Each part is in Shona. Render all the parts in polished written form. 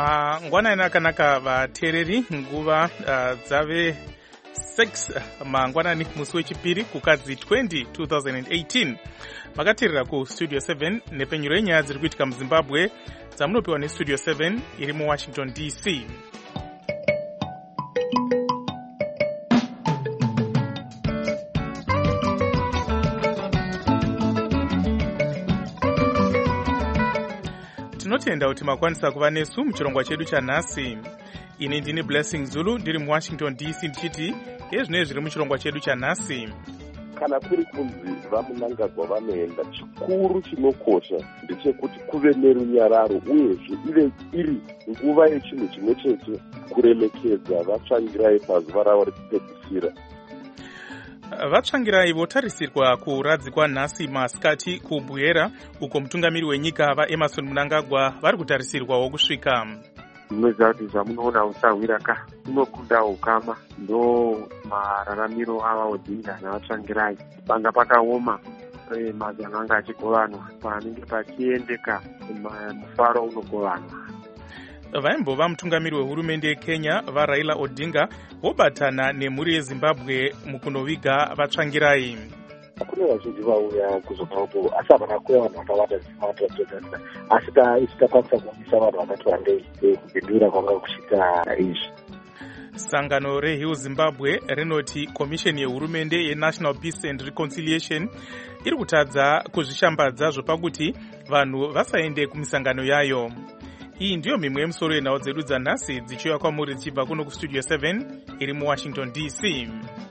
Mangwanani akanaka vateereri, nguva dzave 6 mangwanani musi wechipiri kukadzi 2018 makateerera kustudio 7 nepenyuro yenyaya dziri kuitika muzimbabwe dzamunopiwa nestudio 7 iri muwashington DC. Tinotenda kuti makwanisa kuva nesu muchirongwa chedu chanhasi. Ini ndini Blessing Zulu ndiri muwashington DC ndichiti ezvinenge zviri muchirongwa chedu chanhasi. Kana kuri kunzi vamunangagwa vanoenda, chikuru chinokosha ndechekuti kuve nerunyararo uyezve ive iri nguva yechinhu chimwe chete kuremekedza vatsvangirai pazuva ravo rekupedzisira. Vatsvangirai votarisirwa kuradzikwa nhasi masikati kubwera uko mutungamiri wenyika vaEmmerson Mnangagwa vari kutarisirwawo kusvika. Munoziva kuti zvamunoona usawira ka unokunda ukama, ndo mararamiro ava Odinga navatsvangirai. Panga pakaoma mazano anga achigovanwa, panenge pachiendeka mufaro unogovanwa. Vaimbova mutungamiri wehurumende yeKenya vaRaila Odinga vobatana nemhuri yeZimbabwe mukunoviga vatsvangirai. Kune vazhinji vauya kuzopapo asi havana kuya vanhu vakawanda zvimavatatodzana, asi isitakwanisa kuomisa vanhu vakati wandei kupindura kwanga kuchiita izvi. Sangano reHill Zimbabwe rinoti komisheni yehurumende yeNational Peace and Reconciliation iri kutadza kuzvishambadza zvopakuti vanhu vasaende kumisangano yayo. Iyi ndiyo mimwe yemusoro yenhau dzedu dzanhasi dzichiuya kwamuri dzichibva kuno kustudio 7 iri muwashington DC.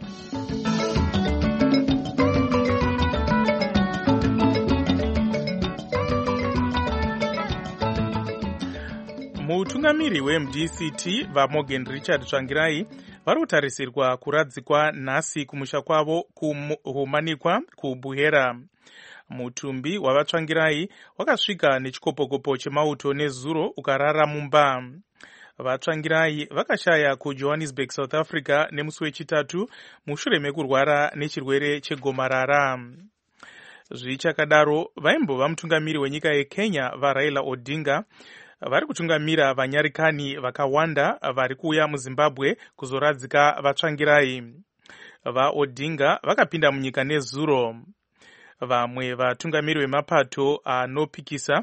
Mutungamiri weMDCT vaMorgan Richard Tsvangirai vari kutarisirwa kuradzikwa nhasi kumusha kwavo kuhumanikwa kuBuhera. Mutumbi wavatsvangirai wakasvika nechikopokopo chemauto nezuro ukarara mumba. Vatsvangirai vakashaya kuJohannesburg, South Africa nemusi wechitatu mushure mekurwara nechirwere chegomarara. Zvichakadaro vaimbova mutungamiri wenyika yeKenya vaRaila Odinga vari kutungamira vanyarikani vakawanda vari kuuya muZimbabwe kuzoradzika vatsvangirai. VaOdinga vakapinda munyika nezuro. Vamwe vatungamiri vemapato anopikisa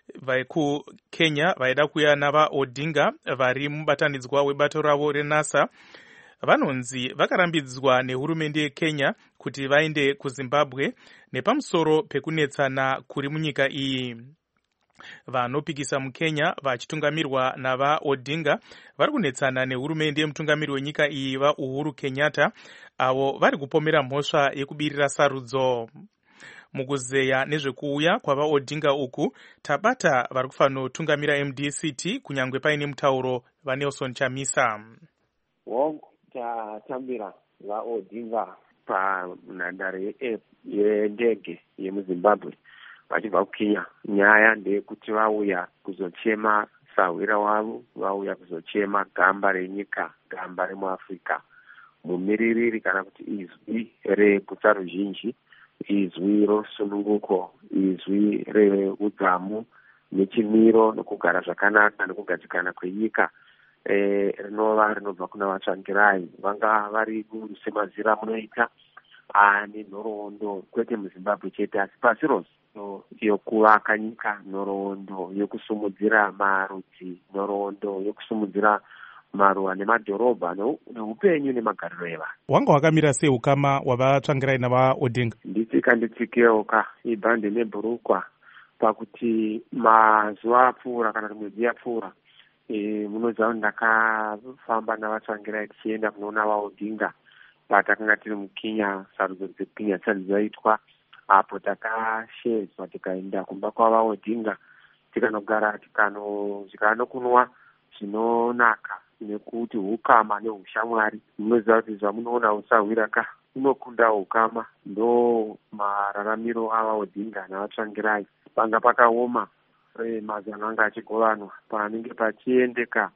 kuKenya vaida kuuya navaOdinga vari mubatanidzwa webato ravo reNASA vanonzi vakarambidzwa nehurumende yeKenya kuti vaende kuZimbabwe nepamusoro pekunetsana kuri munyika iyi. Vanopikisa muKenya vachitungamirwa navaOdinga vari kunetsana nehurumende yemutungamiri wenyika iyi vaUhuru Kenyatta avo vari kupomera mhosva yekubirira sarudzo. Mukuzeya nezvekuuya kwavaOdinga uku tabata vari kufanotungamira MDCT kunyangwe paine mutauro vaNelson Chamisa. Hongu tatambira vaOdinga panhandare yendege yemuZimbabwe vachibva kuKenya. Nyaya ndeyekuti vauya kuzochema sahwira wavo, vauya kuzochema gamba renyika, gamba remuAfrica, mumiririri kana kuti izwi reputsa ruzhinji, izwi rosununguko, izwi reudzamu nechimiro nokugara zvakanaka nekugadzikana kwenyika rinova rinobva kuna vatsvangirai. Vanga vari semazira munoita nenhoroondo kwete muZimbabwe chete asi pasi rose yokuvaka nyika, nhoroondo yokusumudzira marudzi, nhoroondo yokusumudzira maruwa nemadhorobha neupenyu nemagariro evanhu. Wanga wakamira sei ukama wavatsvangirai navaOdinga? Nditsikewo ka ibhande nebhurukwa pakuti mazuva apfuura kana kuti mwedzi yapfuura munoziva kuti ndakafamba navatsvangirai tichienda kunoona vaOdinga patakanga tiri muKenya. Sarudzo dzekuKenya dzisati dzaitwa, apo takashedzwa tikaenda kumba kwavaOdinga tikanogara tikanodyira nokunwa zvinonaka nekuti ukama neushamwari. Munoziva kuti zvamunoona usawira ka unokunda ukama, ndo mararamiro avaOdinga navatsvangirai. Panga pakaoma mazano anga achigovanwa, panenge pachiendeka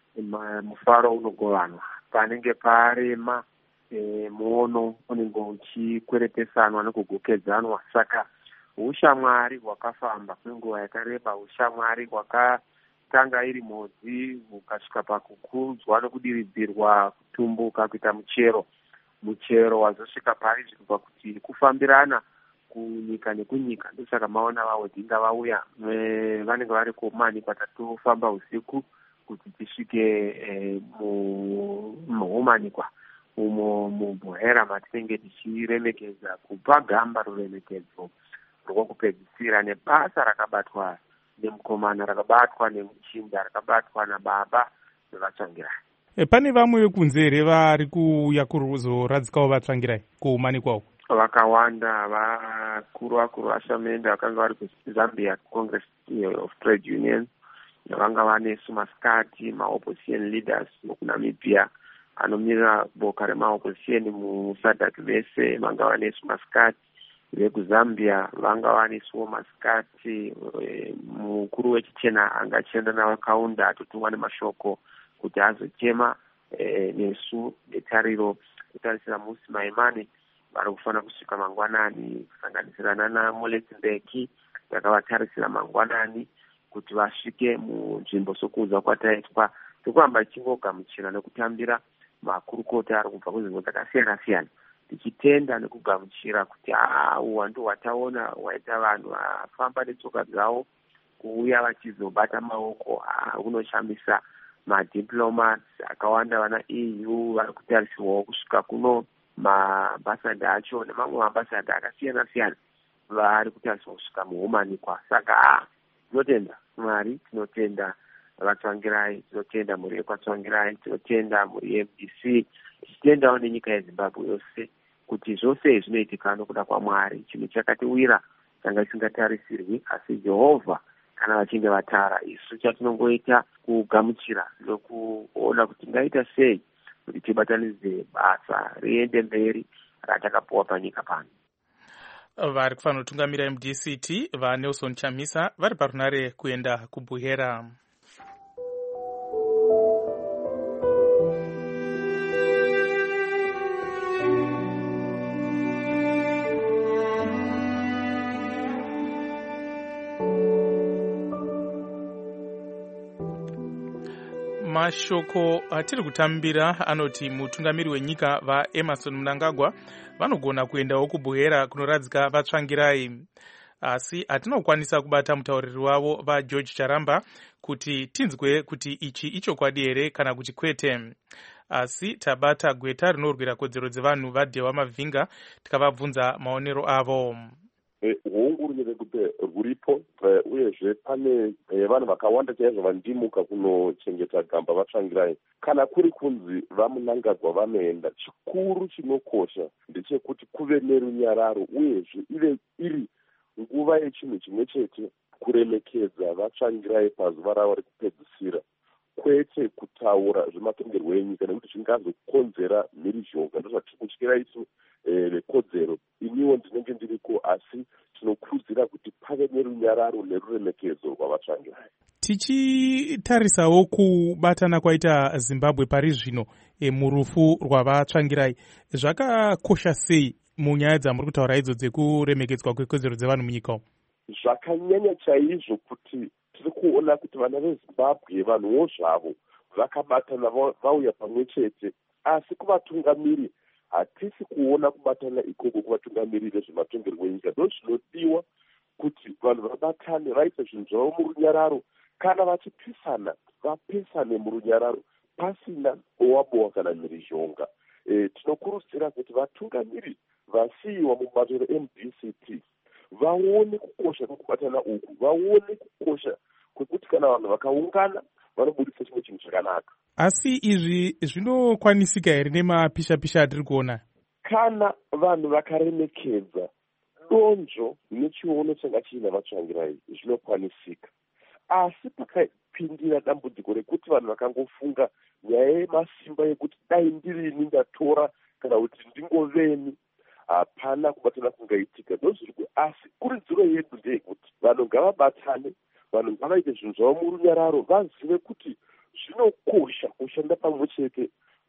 mufaro unogovanwa, panenge parema muono unenge uchikwerepesanwa nekugokedzanwa. Saka ushamwari hwakafamba kwenguva yakareba, ushamwari hwaka inotanga iri mhodzi, ukasvika pakukudzwa nekudiridzirwa, kutumbuka kuita muchero wazosvika pari zvikupa kuti kufambirana kunyika nekunyika. Ndosaka maona vahodhinga vauya vanenge vari kumanikwa tatofamba usiku kuti tisvike muhumanikwa umo muBuhera matinenge tichiremekedza kupa gamba ruremekedzo rwokupedzisira nebasa rakabatwa nemukomana, rakabatwa nemuchinda, rakabatwa nababa nevatsvangirai. Pane vamwe vekunze here vari kuuya kuzoradzikawo vatsvangirai kuumanikwa uku? Vakawanda vakuru vashamende vakanga vari kuZambia Congress of Trade Unions, vanga vanesu masikati maopposition leaders mukuNamibia anomirira boka remaopposition muSADC vese vanga vanesu masikati, vekuZambia vanga vanesuwo masikati. Mukuru wechichena anga achienda navakaunda atotumwa nemashoko kuti azochema nesu netariro kutarisira musi Maimane vari kufanira kusvika mangwanani, kusanganisirana naMoletsi yakavatarisira mangwanani kuti vasvike munzvimbo sokuudza kwataitwa tokuramba tichingogamuchira nekutambira makurukota ari kubva kunzvimbo dzakasiyana-siyana, tichitenda nekugamuchira kuti uwandu hwataona hwaita vanhu vafamba netsoka dzavo kuuya vachizobata maoko unoshamisa. Madiplomats akawanda vana EU vari kutarisirwawo kusvika kuno, maambasada acho nemamwe maambasada akasiyana-siyana vari kutarisirwa kusvika muhumanikwa. Saka tinotenda Mwari, tinotenda vatsvangirai, tinotenda mhuri yekwatsvangirai, tinotenda mhuri yeMDC, tichitendawo nenyika yeZimbabwe yose kuti zvose zvinoitika nokuda kwaMwari. Chinhu chakatiwira changa chisingatarisirwi, asi Jehovha kana vachinge vatara, isu chatinongoita kugamuchira nokuona kuti ngaita sei kuti tibatanidze basa riende mberi ratakapuwa panyika pano. Vari kufanira kutungamira MDCT vaNelson Chamisa vari parunare kuenda kuBuhera. Mashoko atiri kutambira anoti mutungamiri wenyika vaEmmerson Mnangagwa vanogona kuendawo kuBuhera kunoradzika vatsvangirai, asi hatinokwanisa kubata mutauriri wavo vaGeorge Charamba kuti tinzwe kuti ichi ichokwadi here kana kuti kwete. Asi tabata gweta rinorwira kodzero dzevanhu vaDhewa Mavhinga tikavabvunza maonero avo. Huungurire kuti rwuripo uyezve pane vanhu vakawanda chaizvo vandimuka kunochengeta gamba vatsvangirai. Kana kuri kunzi vaMnangagwa vanoenda, chikuru chinokosha ndechekuti kuve nerunyararo uyezve ive iri nguva yechinhu chimwe chete, kuremekedza vatsvangirai pazuva ravo rekupedzisira, kwete kutaura zvematongerwo enyika nekuti zvingazokonzera mhirizhonga. Ndozvatiri kutyira isu vekodzero. Iniwo ndinenge ndiriko, asi tinokurudzira kuti pave nerunyararo neruremekedzo rwavatsvangirai. Tichitarisawo kubatana kwaita Zimbabwe pari zvino murufu rwavatsvangirai, zvakakosha sei munyaya dzamuri kutaura idzo dzekuremekedzwa kwekodzero dzevanhu munyika umu? Zvakanyanya chaizvo kuti tiri kuona kuti vana veZimbabwe vanhuwo zvavo vakabatana vauya pamwe chete, asi kuvatungamiri hatisi kuona kubatana ikoko kuvatungamiri vezvematongerwo enyika. Ndo zvinodiwa kuti vanhu vabatane, vaise zvinhu zvavo murunyararo, kana vachipesana vapesane murunyararo pasina bowa kana mhirizhonga. Tinokurudzira kuti vatungamiri vasiyiwa mubato reMDCT vaone kukosha kwekubatana uku, vaone kukosha kwekuti kana vanhu vakaungana vanobudisa chimwe chinhu chakanaka. Asi izvi zvinokwanisika here nemapisha-pisha atiri kuona? Kana vanhu vakaremekedza donzvo nechiono changa chiina vatsvangirai zvinokwanisika, asi pakapindira dambudziko rekuti vanhu vakangofunga nyaya yemasimba yekuti dai ndirini ndatora kana kuti ndingoveni, hapana kubatana kungaitika. Asi kurudziro yedu ndeyekuti vanhu ngavabatane, vanhu ngavaite zvinhu zvavo murunyararo, vazive kuti zvinokosha kushanda pamwe chete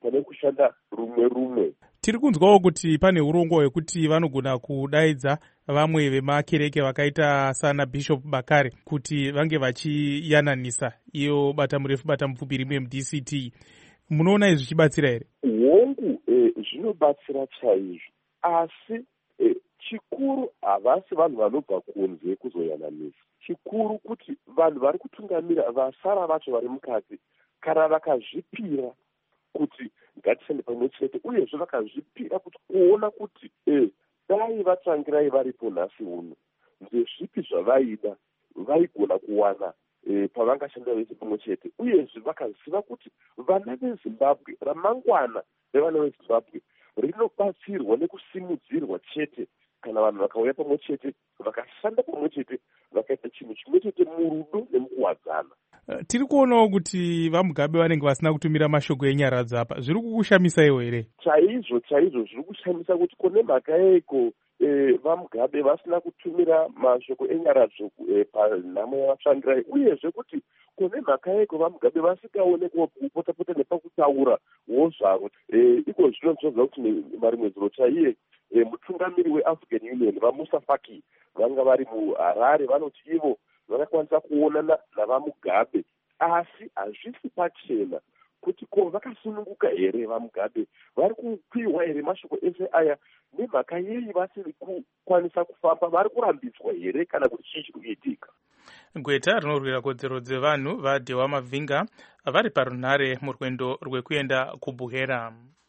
pane kushanda rumwe. Tiri kunzwawo kuti pane urongwa hwekuti vanogona kudaidza vamwe vemakereke vakaita sana Bishop Bakare kuti vange vachiyananisa iyo bata murefu bata mupfupi rimwe muDCT. Munoona izvi zvichibatsira here? Hongu zvinobatsira chaizvo, asi chikuru havasi vanhu vanobva kunze kuzoyananisa. Chikuru kuti vanhu vari kutungamira vasara vacho vari mukati kana vakazvipira kuti ngatishande pamwe chete, uyezve vakazvipira kuti kuona kuti dai vatsvangirai varipo nhasi uno ndezvipi zvavaida vaigona kuwana pavangashanda vese pamwe chete, uyezve vakaziva kuti vana veZimbabwe, ramangwana revana veZimbabwe rinobatsirwa nekusimudzirwa chete kana vanhu vakauya pamwe chete vakashanda pamwe chete vakaita chinhu chimwe chete murudo nemukuwadzana. Tiri kuonawo kuti vaMugabe vanenge vasina kutumira mashoko enyara dzapa. Zviri kukushamisa iwo here? Chaizvo zviri kushamisa kuti kune mhaka yeiko vaMugabe vasina kutumira mashoko enyara panhamo yavatsvangirai, uyezve kuti kune mhaka yeiko vaMugabe vasikaonekwa kupota nepakutaura wozvaro. Iko zvino zvinobva kuti marimwe zuro chaiye mutungamiri weAfrican Union vaMusa Faki vanga vari muHarare vanoti ivo vakakwanisa kuonana navaMugabe, asi hazvisi pachena kuti ko vakasununguka here vaMugabe, vari kupiwa here mashoko ese aya, nemhaka yei vasiri kukwanisa kufamba, vari kurambidzwa here kana kuti chii chiri kuitika? Gweta rinorwira kodzero dzevanhu vaDhewa Mavhinga vari parunhare murwendo rwekuenda kuBuhera.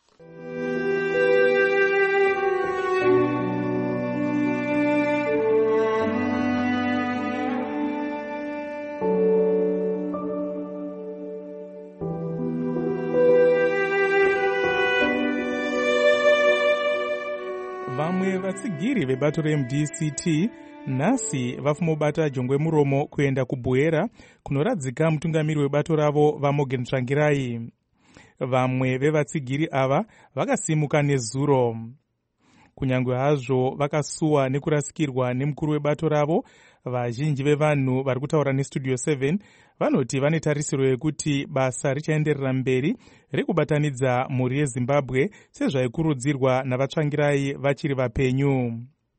Vamwe vatsigiri vebato reMDCT nhasi vafumobata jongwe muromo kuenda kuBuhera kunoradzika mutungamiri webato ravo vaMorgan Tsvangirai. Vamwe vevatsigiri ava vakasimuka nezuro. Kunyangwe hazvo vakasuwa nekurasikirwa nemukuru webato ravo, vazhinji vevanhu vari kutaura neStudio 7 vanoti vane tarisiro yekuti basa richaenderera mberi rekubatanidza mhuri yeZimbabwe sezvaikurudzirwa navatsvangirai vachiri vapenyu.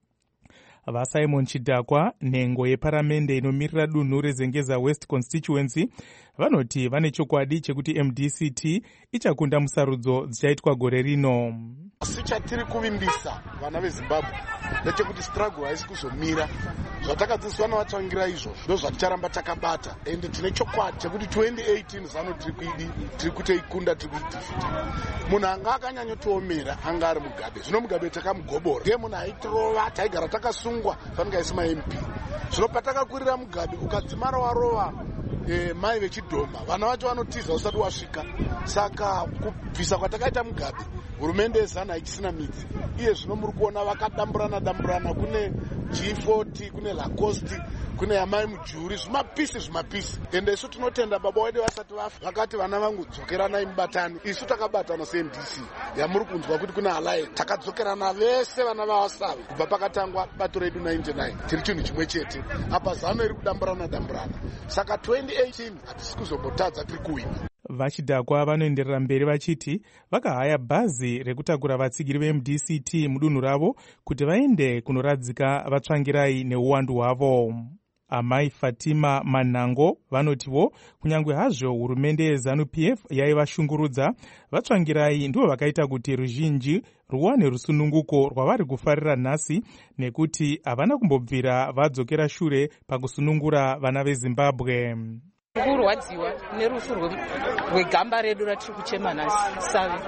VaSimon Chidhakwa, nhengo yeparamende inomirira dunhu reZengeza West Constituency, vanoti vane chokwadi chekuti MDCT ichakunda musarudzo dzichaitwa gore rino. Asi chatiri kuvimbisa vana veZimbabwe ndechekuti struggle haisi kuzomira. Zvatakadzidziswa navatsvangirai izvo ndozvaticharamba takabata, ende tine chokwadi chekuti 2018 zano tiri kuteikunda, tiri kuidhifita. Munhu anga akanyanyotiomera anga ari Mugabe. Zvino Mugabe takamugobora, ndiye munhu aitirova, taigara takasungwa panenge aisi maMP. Zvino patakakurira Mugabe ukadzimara warova mai vechidhoma, vana vacho vanotiza usati wasvika. Saka kubvisa kwatakaita Mugabe, hurumende yezana haichisina midzi. Iye zvino muri kuona vakadamburana, kune G40, kune Lacoste, kune Yamai Mujuri, zvimapisi. Ende isu tinotenda baba wedu vasati vafa vakati vana vangu dzokeranai mubatani. Isu takabatana seMDC yamuri kunzwa kuti kuna alliance, takadzokerana vese vana vavasave kubva pakatangwa bato redu 99. Tiri chinhu chimwe chete. Apa zano iri kudamburana. Saka 2018 hatisi kuzombotadza tiri kuwina. Vachidhakwa vanoenderera mberi vachiti vakahaya bhazi rekutakura vatsigiri veMDCT mudunhu ravo kuti vaende kunoradzika vatsvangirai neuwandu hwavo. Amai Fatima Manango vanotivo kunyangwe hazvo hurumende yeZANU-PF yaivashungurudza, vatsvangirai ndivo vakaita kuti ruzhinji ruwane rusununguko rwavari kufarira nhasi, nekuti havana kumbobvira vadzokera shure pakusunungura vana veZimbabwe. Kurwadziwa nerufu rwegamba redu ratiri kuchema nhasi save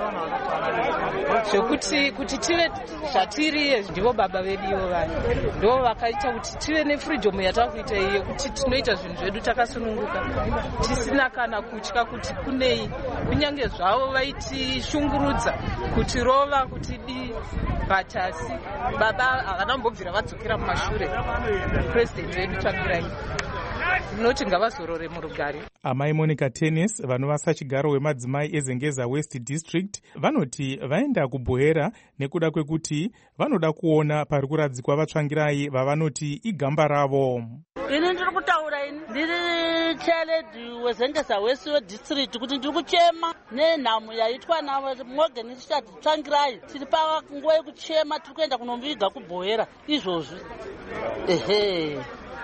zvokuti kuti tive zvatiri ndivo baba vedu ivo vanhu ndivo vakaita kuti tive nefreedom yatakuita iyo, kuti tinoita zvinhu zvedu takasununguka tisina kana kutya kuti kunei, kunyange zvavo vaitishungurudza kuti rova kuti di batasi baba havana kumbobvira vadzokera mumashure. President wedu Tsvangirai noti ngavazorore murugare. Amai Monica Tennis vanova sachigaro wemadzimai eZengeza West District vanoti vaenda kuBuhera nekuda kwekuti vanoda kuona pari kuradzikwa vatsvangirai vavanoti igamba ravo. ini ndiri kutaura ini ndiri chairlady wezengesa wesiwe district kuti ndiri kuchema nenhamo yaitwa namorgan richard tsvangirai tiri panguva yekuchema tiri kuenda kunomviga kubhoera izvozvi ehe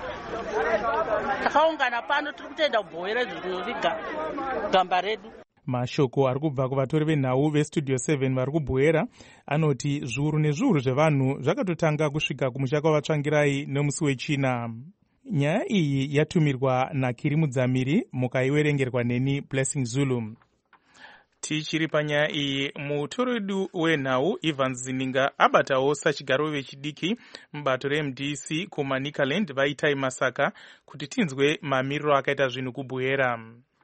takaungana pano tiri kutoenda kubhoera izvo kunoviga gamba redu. Mashoko ari kubva kuvatori venhau vestudio 7 vari kubhoera anoti zviuru nezviuru zvevanhu zvakatotanga kusvika kumusha kwavatsvangirai nemusi wechina. Nyaya iyi yatumirwa naKiri Mudzamiri, mukaiwerengerwa neni Blessing Zulu. Tichiri panyaya iyi, mutori wedu wenhau Ivan Zininga abatawo sachigaro vechidiki mubato reMDC kuManicaland vaitai masaka kuti tinzwe mamiriro akaita zvinhu kubhoera.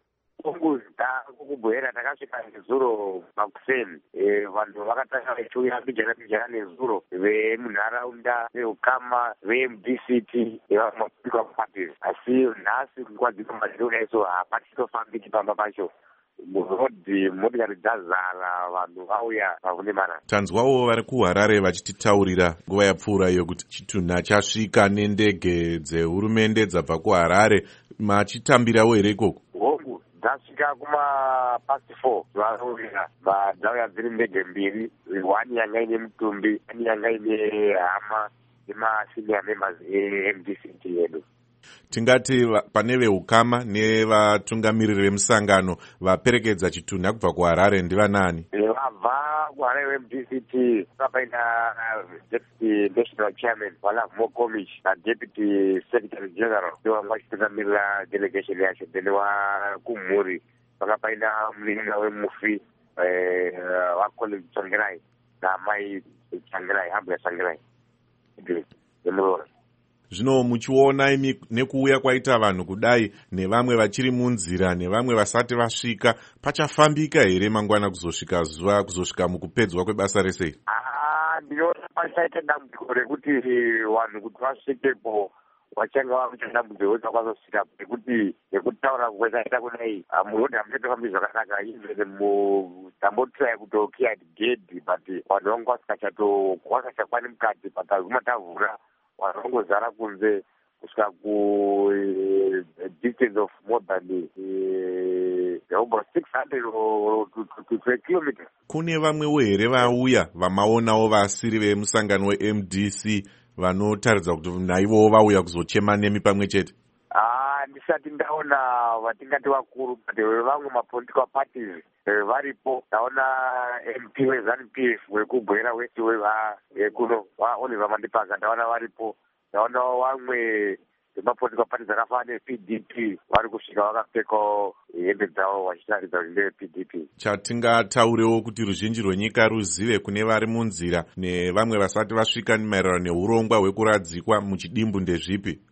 Kubhoera takasvika nezuro makuseni, vanhu vakatanga vachiuya bijana nezuro vemunharaunda veukama veMDCT vamapikwa parties, asi nhasi nguva dzino madhirona iso hapatitofambiki pamba pacho. Murodhi motikari dzazara, vanhu vauya vakunemana. Tanzwawo vari kuHarare vachititaurira nguva yapfuura iyo kuti chitunha chasvika nendege dzehurumende dzabva kuHarare. Machitambirawo here ikoko? Hongu dzasvika kuma past 4 zvavauya, dzauya dziri ndege mbiri, one yanga ine mutumbi, one yanga ine hama nemasenior members eMDCT yedu. Tingati pane veukama nevatungamiriri vemusangano vaperekedza chitunha kubva kuHarare ndivanani? Vabva kuHarare veMDCT papaina deputy national chairman Walav Mokomich nadeputy secretary general ndovanga vachitungamirira delegation yacho. Then wakumhuri pakapaina mulinga wemufi waColin Tsvangirai namai Tsvangirai, Hambula Tsvangirai nemurora. Zvino muchiona imi nekuuya kwaita vanhu kudai nevamwe vachiri munzira nevamwe vasati vasvika, pachafambika here mangwana kuzosvika zuva kuzosvika mukupedzwa kwebasa rese? Ndinoona pachaita dambudziko rekuti vanhu kuti vasvikepo vachanga vakuita dambudziko rekuti vakazosvika, nekutaura kwekaita kudai murodhi hamuchatofambi zvakanaka. Even tambotirai kutokia gedhi but vanhu vangu vasachakwani mukati, but azuma tavhura vanongozara kunze kusvika ku distance of more than about 600 to 2 kilometers. Kune vamwewo here vauya vamaonawo vasiri vemusangano weMDC vanotaridza kuti naivowo vauya kuzochema nemi pamwe chete? Ndisati ndaona vatingati vakuru, but vamwe mapolitical parties varipo. Ndaona MP weZANU-PF wekubhoera wese wekuno Oliver Mandipaka ndaona varipo. Ndaona vamwe vemapolitical parties akafanana nePDP vari kusvika vakapfeka hembe dzavo vachitaridza kuti ndevePDP. Chatingataurewo kuti ruzhinji rwenyika ruzive kune vari munzira nevamwe vasati vasvika maererano neurongwa hwekuradzikwa muchidimbu ndezvipi?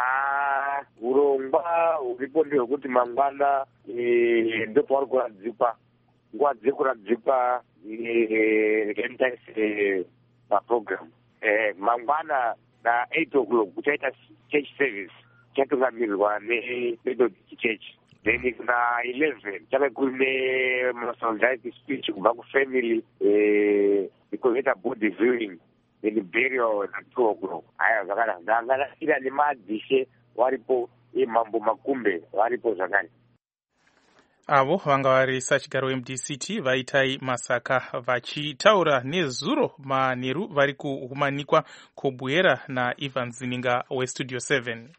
Urongwa huripo ndehwekuti mangwana ndopavari kuradzikwa. Nguva dzekuradzikwa rekaitaise maprogram. Mangwana na8 o'clock kuchaita church service chatungamirirwa neMethodist Church. Then kuna 11 chave kune solidarity speech kubva kufamily ikozoita body viewing then burial na 2 o'clock. Haya zvakada ndanganasira nemadzishe varipo, mambo makumbe varipo zvakare. Avo vanga vari sachigaro weMDCT vaitai masaka vachitaura nezuro manheru vari kuhumanikwa kubhuera naIvan Zininga weStudio 7.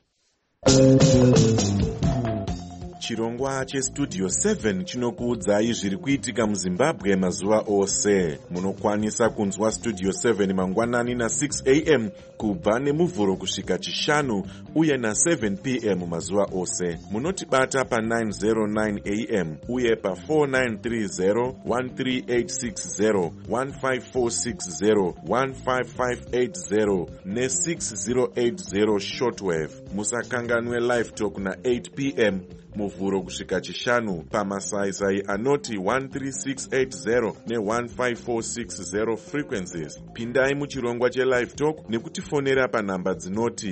Chirongwa cheStudio 7 chinokuudzai zviri kuitika muZimbabwe mazuva ose. Munokwanisa kunzwa Studio 7 mangwanani na6 am kubva nemuvhuro kusvika chishanu uye na7 pm mazuva ose. Munotibata pa909 am uye pa4930 13860 15460 15580 ne6080 shortwave. Musakanganwe live talk na8 pm muvhuro kusvika chishanu pamasaisai anoti 13680 ne15460 frequencies. Pindai muchirongwa chelive talk nekutifonera panhamba dzinoti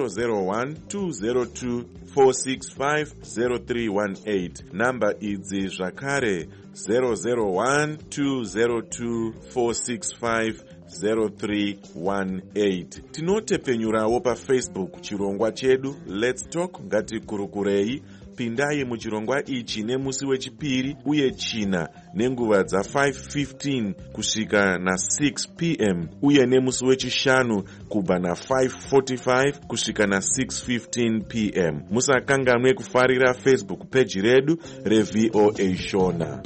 001-202-465-0318. Namba idzi zvakare 001-202-465 0318. Tinotepenyurawo paFacebook chirongwa chedu Let's Talk Ngatikurukurei. Pindai muchirongwa ichi nemusi wechipiri uye china nenguva dza5:15 kusvika na6 p.m. uye nemusi wechishanu kubva na5:45 kusvika na6:15 p.m. Musakanganwe kufarira Facebook page redu reVOA Shona.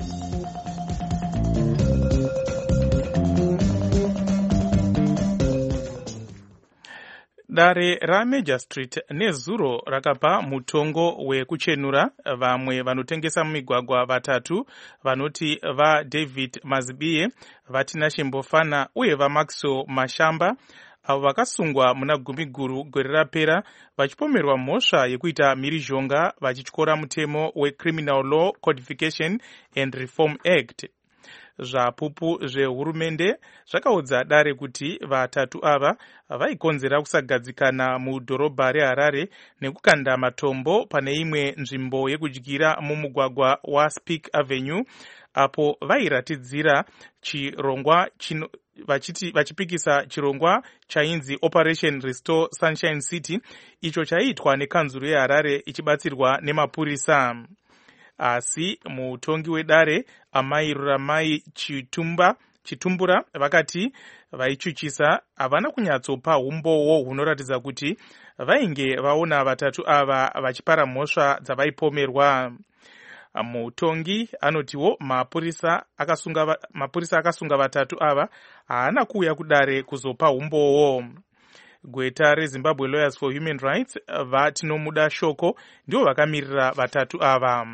Dare raMajor Street nezuro rakapa mutongo wekuchenura vamwe vanotengesa mumigwagwa vatatu vanoti vaDavid Mazibiye, vaTinashe Mbofana uye vaMaxwell Mashamba, avo vakasungwa muna Gumiguru gore rapera vachipomerwa mhosva yekuita mhirizhonga vachityora mutemo weCriminal Law Codification and Reform Act. Zvapupu zvehurumende zvakaudza dare kuti vatatu ava vaikonzera kusagadzikana mudhorobha reHarare nekukanda matombo pane imwe nzvimbo yekudyira mumugwagwa waSpeak Avenue, apo vairatidzira chirongwa vachipikisa chirongwa chainzi Operation Restore Sunshine City, icho chaiitwa nekanzuru yeHarare ichibatsirwa nemapurisa. Asi mutongi wedare Amai Ruramai Chitumbura vakati vaichuchisa havana kunyatsopa umbowo hunoratidza kuti vainge vaona vatatu ava vachipara mhosva dzavaipomerwa. Mutongi anotiwo mapurisa akasunga vatatu ava haana kuuya kudare kuzopa umbowo. Gweta reZimbabwe Lawyers for Human Rights vatinomuda shoko ndivo vakamirira vatatu ava.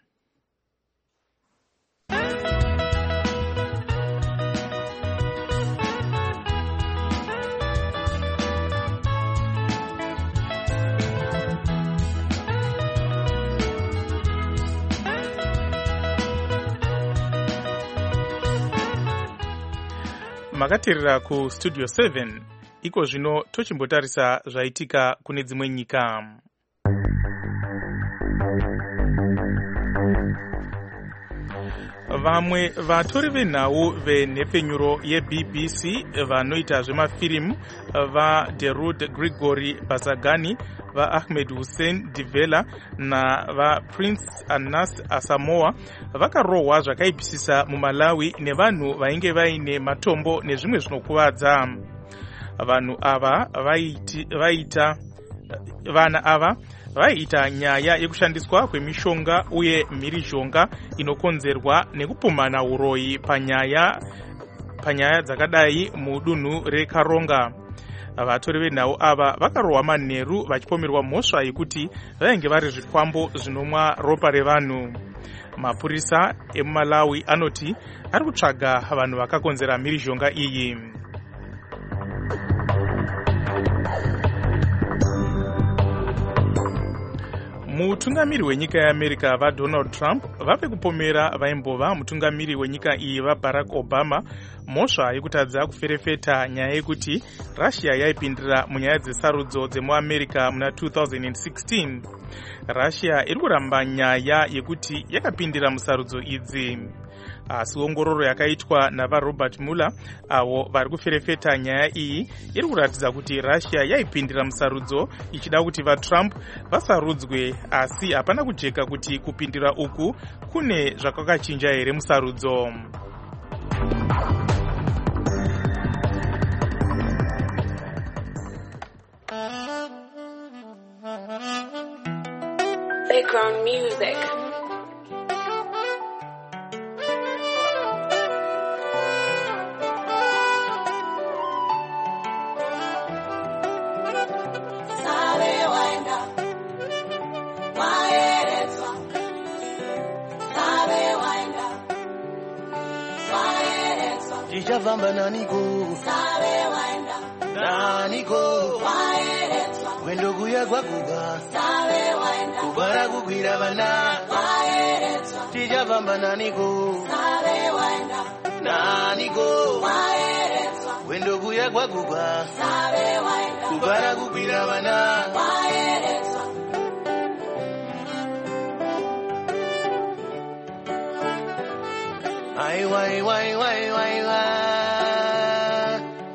Makatirira ku Studio 7, iko zvino tochimbotarisa zvaitika kune dzimwe nyika. Vamwe vatori venhau venhepfenyuro yeBBC vanoita zvemafirimu vaDerud Grigory Bazagani, vaAhmed Hussein Divela navaPrince Anas Asamoah vakarohwa zvakaipisisa muMalawi nevanhu vainge vaine matombo nezvimwe zvinokuvadza. Vana ava vaiita nyaya yekushandiswa kwemishonga uye mhirizhonga inokonzerwa nekupumhana uroyi panyaya dzakadai mudunhu reKaronga. Vatori venhau ava vakarohwa manheru vachipomerwa mhosva yekuti vainge vari zvikwambo zvinomwa ropa revanhu. Mapurisa emuMalawi anoti ari kutsvaga vanhu vakakonzera mhirizhonga iyi. Mutungamiri wenyika yeAmerica vaDonald Trump vape kupomera vaimbova mutungamiri wenyika iyi vaBarack Obama mhosva yekutadza kuferefeta nyaya yekuti Russia yaipindira munyaya dzesarudzo dzemuAmerica muna 2016. Russia iri kuramba nyaya yekuti yakapindira musarudzo idzi. Asi ongororo yakaitwa navaRobert Mueller avo vari kuferefeta nyaya iyi iri kuratidza kuti Russia yaipindira musarudzo ichida kuti vaTrump vasarudzwe, asi hapana kujeka kuti kupindira uku kune zvakakachinja here musarudzo. Background music. Vamba naniko sabe waenda naniko waeretwa wendo kuya kwakuba sabe waenda kubara kukwira bana waeretwa tija vamba naniko sabe waenda naniko waeretwa wendo kuya kwakuba sabe waenda kubara kukwira bana waeretwa ai wai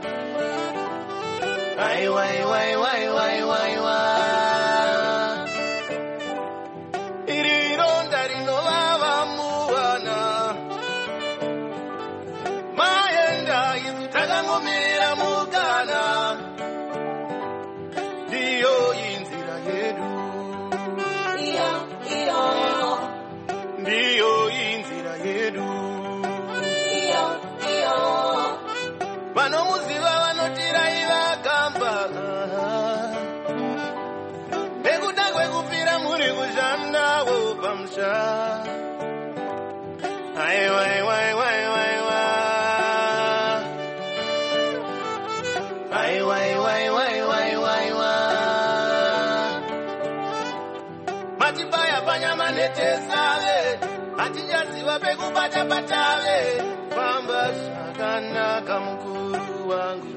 manetesave hatichaziva pekubata patave famba zvakanaka mukuru wangu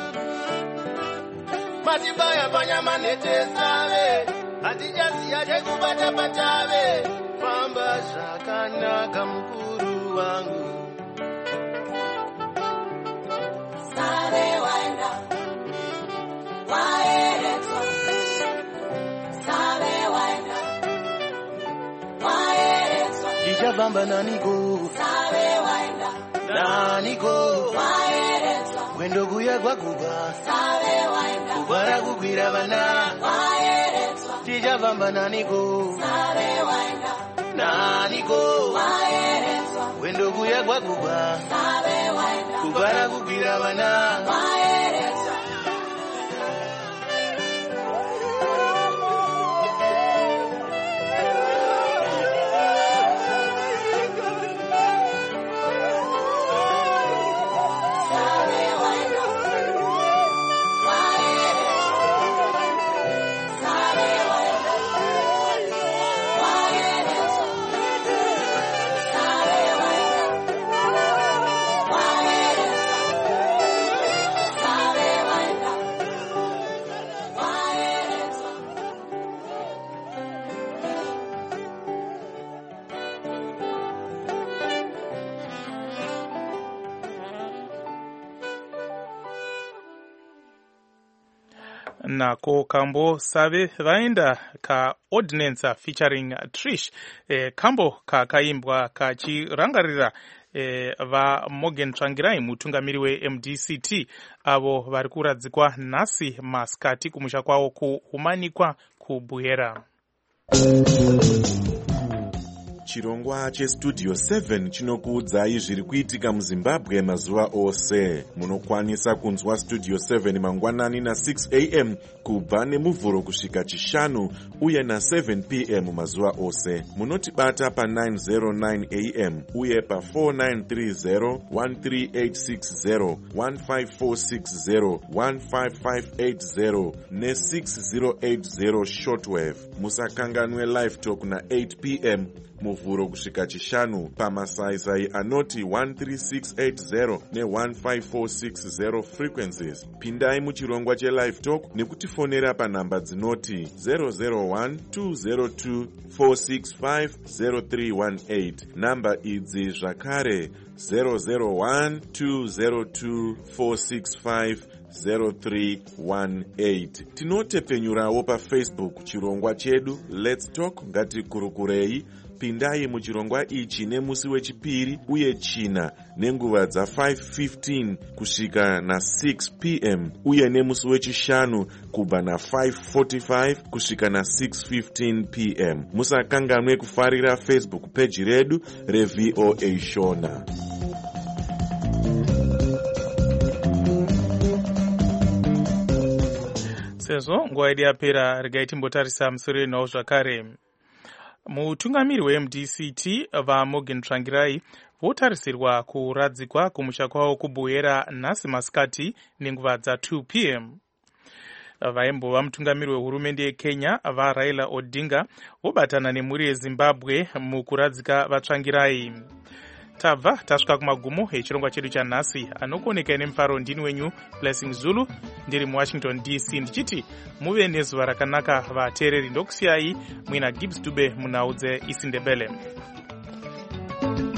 matibaya panyama netesave hatichaziva pekubata patave famba zvakanaka mukuru wangu Save waenda waeretwa Save waenda waeretwa Ichavamba naniko Save waenda naniko waeretwa Wendo kuya kwakuba Save waenda kubara kukwira vana waeretwa Tichavamba naniko Save waenda naniko waeretwa Wendo kuya kwakuba Save waenda kubara kukwira vana waeretwa nako kambo Save vaenda ka Ordinance featuring Trish kambo kakaimbwa kachirangarira va Morgan Tsvangirai mutungamiri we MDCT avo vari kuradzikwa nhasi masikati kumusha kwavo kuhumanikwa kubuyera. Chirongwa chestudio 7 chinokuudzai zviri kuitika muZimbabwe mazuva ose. Munokwanisa kunzwa studio 7 mangwanani na6 am kubva nemuvhuro kusvika chishanu uye na7 pm mazuva ose. Munotibata pa909 am uye pa4930 13860 15460 15580 ne6080 shortwave. Musakanganwe live talk na8 pm muvhuro kusvika chishanu pamasaisai anoti 13680 ne15460 frequencies. Pindai muchirongwa chelive talk nekutifonera panhamba dzinoti 001-202-465-0318. Namba idzi zvakare 001-202-465-0318. Tinotepenyurawo paFacebook chirongwa chedu Let's Talk ngatikurukurei. Pindai muchirongwa ichi nemusi wechipiri uye china nenguva dza5:15 kusvika na6 pm uye nemusi wechishanu kubva na5:45 kusvika na6:15 pm. Musakanganwe kufarira Facebook page redu reVOA Shona. Sezvo nguva yedu yapera, regai timbotarisa musoro wenhau zvakare. Mutungamiri weMDCT vaMorgan Tsvangirai votarisirwa kuradzikwa kumusha kwavo kubuyera nhasi masikati nenguva dza2 pm. Vaimbova mutungamiri wehurumende yeKenya vaRaila Odinga vobatana nemhuri yeZimbabwe mukuradzika vaTsvangirai. Tabva tasvika kumagumo echirongwa chedu chanhasi. Anokuoneka nemufaro ndini wenyu Blessing Zulu, ndiri muWashington DC, ndichiti muve nezuva rakanaka vateereri. Ndokusiyai muina Gibbs Dube munhau dzeIsindebele.